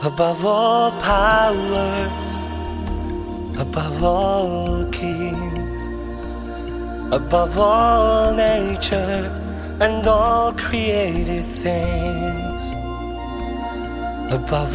above all powers, above all kings, above all nature and all created things, above